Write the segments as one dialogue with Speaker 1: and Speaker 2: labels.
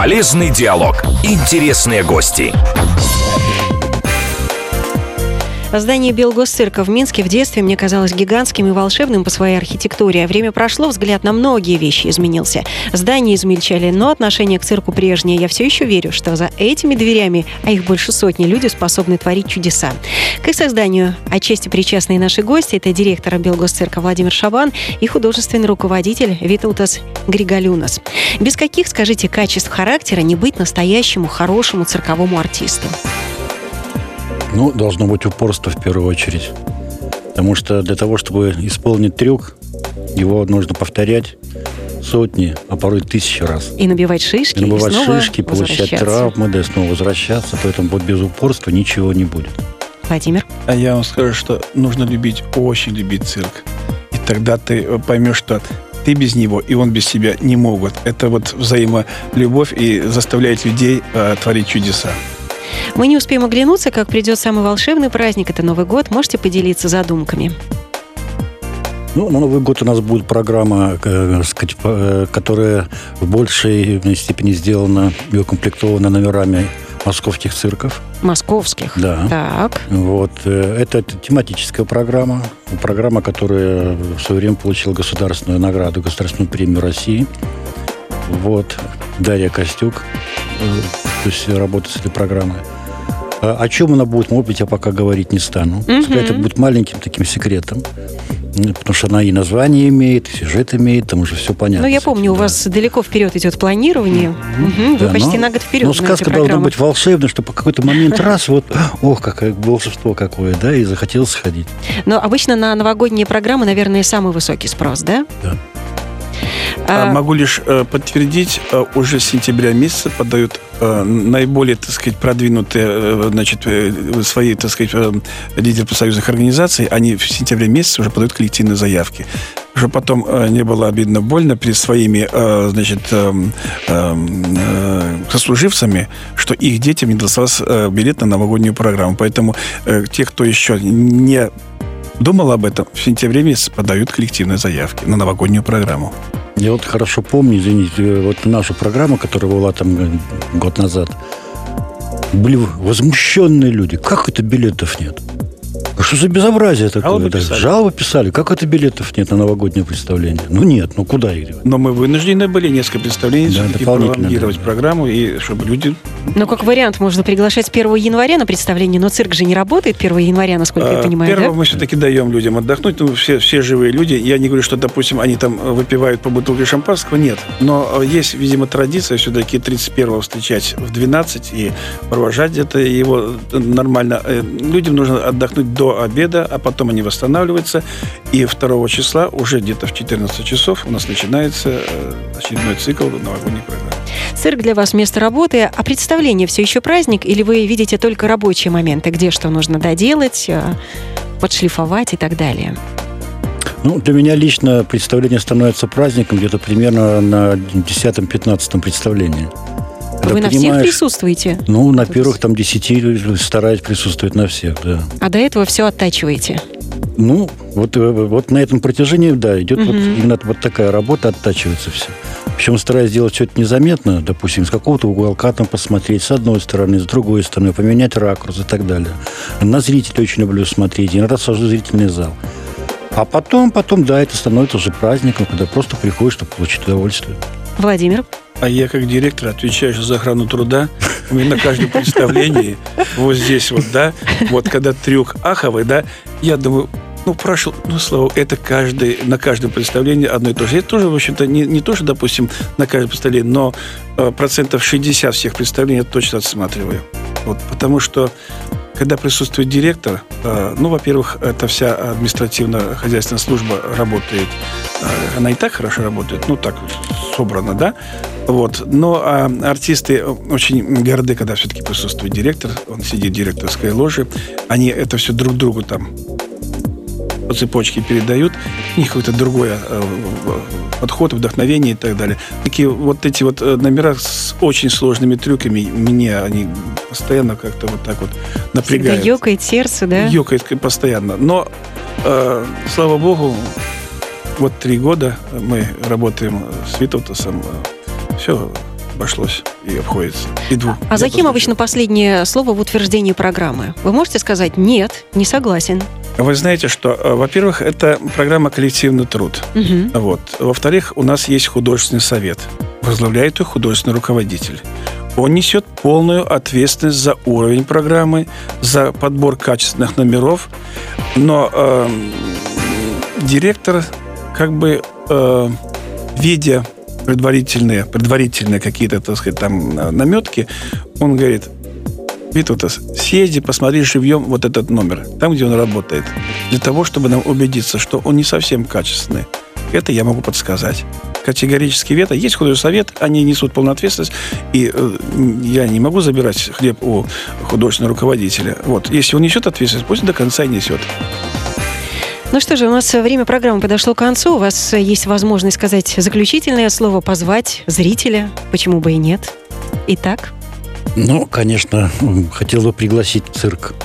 Speaker 1: Полезный диалог. Интересные гости.
Speaker 2: Здание Белгосцирка в Минске в детстве мне казалось гигантским и волшебным по своей архитектуре. Время прошло, взгляд на многие вещи изменился. Здания измельчали, но отношение к цирку прежнее. Я все еще верю, что за этими дверями, а их больше сотни, люди способны творить чудеса. К их созданию отчасти причастные наши гости – это директор Белгосцирка Владимир Шабан и художественный руководитель Витаутас Григалюнас. Без каких, скажите, качеств характера не быть настоящему хорошему цирковому артисту?
Speaker 3: Должно быть упорство в первую очередь. Потому что для того, чтобы исполнить трюк, его нужно повторять сотни, а порой тысячи раз.
Speaker 2: И набивать шишки, и снова
Speaker 3: шишки, получать травмы, да, снова возвращаться. Поэтому вот без упорства ничего не будет.
Speaker 2: Владимир?
Speaker 4: А я вам скажу, что нужно любить, очень любить цирк. И тогда ты поймешь, что ты без него, и он без тебя не могут. Это вот взаимолюбовь и заставляет людей творить чудеса.
Speaker 2: Мы не успеем оглянуться, как придет самый волшебный праздник. Это Новый год. Можете поделиться задумками?
Speaker 3: На Новый год у нас будет программа, которая в большей степени сделана и укомплектована номерами московских цирков.
Speaker 2: Московских?
Speaker 3: Да.
Speaker 2: Так.
Speaker 3: Это тематическая программа. Программа, которая в свое время получила государственную награду, государственную премию России. Дарья Костюк, то есть работает с этой программой. О чем она будет, может быть, я пока говорить не стану. Это будет маленьким таким секретом. Потому что она и название имеет, и сюжет имеет, там уже все понятно.
Speaker 2: Я помню, у вас далеко вперед идет планирование. Вы почти на год вперед.
Speaker 3: Сказка должна быть волшебной, чтобы по какой-то момент раз, какое волшебство какое, да, и захотелось сходить.
Speaker 2: Но обычно на новогодние программы, наверное, самый высокий спрос, да?
Speaker 3: Да.
Speaker 4: Могу лишь подтвердить, уже с сентября месяца подают наиболее, продвинутые, свои, лидеры профсоюзных организаций, они в сентябре месяце уже подают коллективные заявки. Уже потом не было обидно больно перед своими, сослуживцами, что их детям не достался билет на новогоднюю программу. Поэтому те, кто еще не думал об этом, в сентябре месяце подают коллективные заявки на новогоднюю программу.
Speaker 3: Я хорошо помню, извините, нашу программу, которая была там год назад, были возмущенные люди. Как это билетов нет? Что за безобразие такое? Жалобы писали. Как это билетов нет на новогоднее представление? Нет, куда их?
Speaker 4: Но мы вынуждены были несколько представлений все-таки пролонгировать программу, и чтобы люди...
Speaker 2: Как вариант, можно приглашать 1 января на представление, но цирк же не работает 1 января, насколько я понимаю,
Speaker 4: да? Мы все-таки даем людям отдохнуть. Все живые люди. Я не говорю, что, допустим, они там выпивают по бутылке шампанского. Нет. Но есть, видимо, традиция все-таки 31-го встречать в 12 и провожать где-то его нормально. Людям нужно отдохнуть до обеда, а потом они восстанавливаются. И 2 числа, уже где-то в 14 часов, у нас начинается очередной цикл новогодней программы.
Speaker 2: Цирк для вас место работы, а представление все еще праздник? Или вы видите только рабочие моменты, где что нужно доделать, подшлифовать и так далее?
Speaker 3: Для меня лично представление становится праздником где-то примерно на 10-15 представлении.
Speaker 2: Вы на всех присутствуете?
Speaker 3: На первых 10 стараюсь присутствовать на всех, да.
Speaker 2: А до этого все оттачиваете?
Speaker 3: На этом протяжении, да, идет именно такая работа, оттачивается все. Причем стараюсь сделать все это незаметно, допустим, с какого-то уголка там посмотреть, с одной стороны, с другой стороны, поменять ракурс и так далее. На зрителей очень люблю смотреть, иногда сажу в зрительный зал. А потом, да, это становится уже праздником, когда просто приходишь, чтобы получить удовольствие.
Speaker 2: Владимир?
Speaker 4: А я, как директор, отвечаю за охрану труда. У меня на каждом представлении здесь когда трюк аховый, да, я думаю, прошу, слава, это на каждом представлении одно и то же. Я тоже, в общем-то, не то, что, допустим, на каждом представлении, но 60% всех представлений я точно отсматриваю. Потому что, когда присутствует директор, во-первых, эта вся административно-хозяйственная служба работает, она и так хорошо работает, так собрана, да? Но артисты очень горды, когда все-таки присутствует директор, он сидит в директорской ложе, они это все друг другу там по цепочке передают, у них какой-то другой подход, вдохновение и так далее. Такие эти номера с очень сложными трюками, меня они постоянно как-то напрягают.
Speaker 2: Всегда ёкает сердце, да?
Speaker 4: Ёкает постоянно. Но, слава богу, 3 года мы работаем с Витаутасом. Все обошлось и обходится. И 2.
Speaker 2: А за кем обычно последнее слово в утверждении программы? Вы можете сказать «нет, не согласен»?
Speaker 4: Вы знаете, что, во-первых, это программа «Коллективный труд».
Speaker 2: Угу.
Speaker 4: Вот. Во-вторых, у нас есть художественный совет. Возглавляет ее художественный руководитель. Он несет полную ответственность за уровень программы, за подбор качественных номеров. Но директор, видя предварительные какие-то, так сказать, там наметки, он говорит: Витаутас, съезди, посмотри живьем вот этот номер, там, где он работает, для того, чтобы нам убедиться, что он не совсем качественный. Это я могу подсказать. Категорически вето. Есть художественный совет, они несут полную ответственность, и я не могу забирать хлеб у художественного руководителя. Вот. Если он несет ответственность, пусть до конца и несет.
Speaker 2: Ну что же, у нас время программы подошло к концу. У вас есть возможность сказать заключительное слово, позвать зрителя. Почему бы и нет? Итак?
Speaker 3: Ну, конечно, хотел бы пригласить в цирк.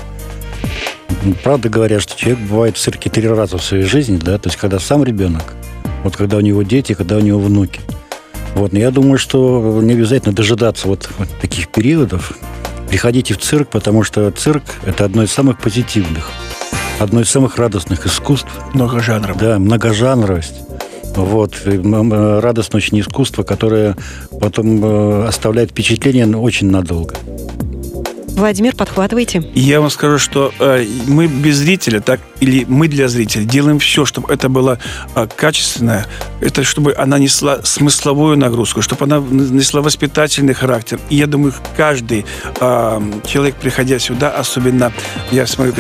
Speaker 3: Правда говорят, что человек бывает в цирке 3 раза в своей жизни, да, то есть когда сам ребенок, вот когда у него дети, когда у него внуки. Вот, но я думаю, что не обязательно дожидаться вот таких периодов. Приходите в цирк, потому что цирк – это одно из самых позитивных, одно из самых радостных искусств.
Speaker 4: Многожанровость.
Speaker 3: Да, многожанровость. Вот. Радостное очень искусство, которое потом оставляет впечатление очень надолго.
Speaker 2: Владимир, подхватывайте.
Speaker 4: Я вам скажу, что мы без зрителя, так, или мы для зрителя делаем все, чтобы это было качественно, это чтобы она несла смысловую нагрузку, чтобы она несла воспитательный характер. И я думаю, каждый человек, приходя сюда, особенно я смотрю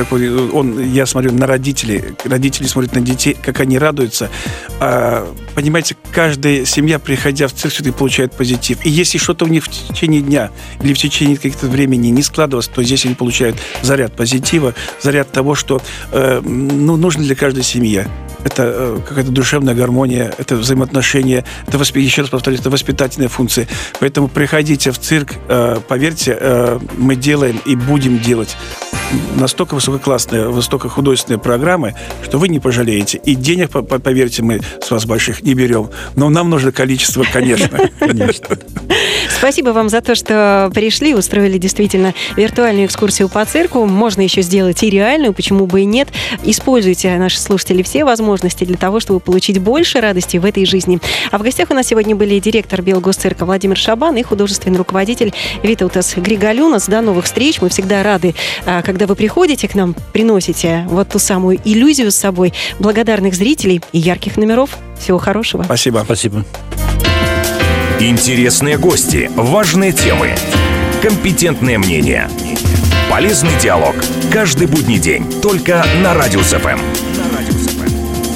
Speaker 4: на родителей смотрят на детей, как они радуются. Понимаете, каждая семья, приходя в цирк, все-таки получает позитив. И если что-то у них в течение дня или в течение каких-то времени не складывается, то здесь они получают заряд позитива, заряд того, что нужно для каждой семьи. Это какая-то душевная гармония, это взаимоотношения, это, еще раз повторюсь, это воспитательная функция. Поэтому приходите в цирк, поверьте, мы делаем и будем делать настолько высококлассные, высокохудожественные программы, что вы не пожалеете. И денег, поверьте, мы с вас больших не берем. Но нам нужно количество, конечно.
Speaker 2: Спасибо вам за то, что пришли, устроили действительно виртуальную экскурсию по цирку. Можно еще сделать и реальную, почему бы и нет. Используйте, наши слушатели, все возможности для того, чтобы получить больше радости в этой жизни. А в гостях у нас сегодня были директор Белгосцирка Владимир Шабан и художественный руководитель Витаутас Григорюнас. До новых встреч. Мы всегда рады, когда вы приходите к нам, приносите вот ту самую иллюзию с собой, благодарных зрителей и ярких номеров. Всего хорошего.
Speaker 4: Спасибо.
Speaker 3: Спасибо.
Speaker 1: Интересные гости, важные темы, компетентные мнения. Полезный диалог. Каждый будний день. Только на Радиус ФМ.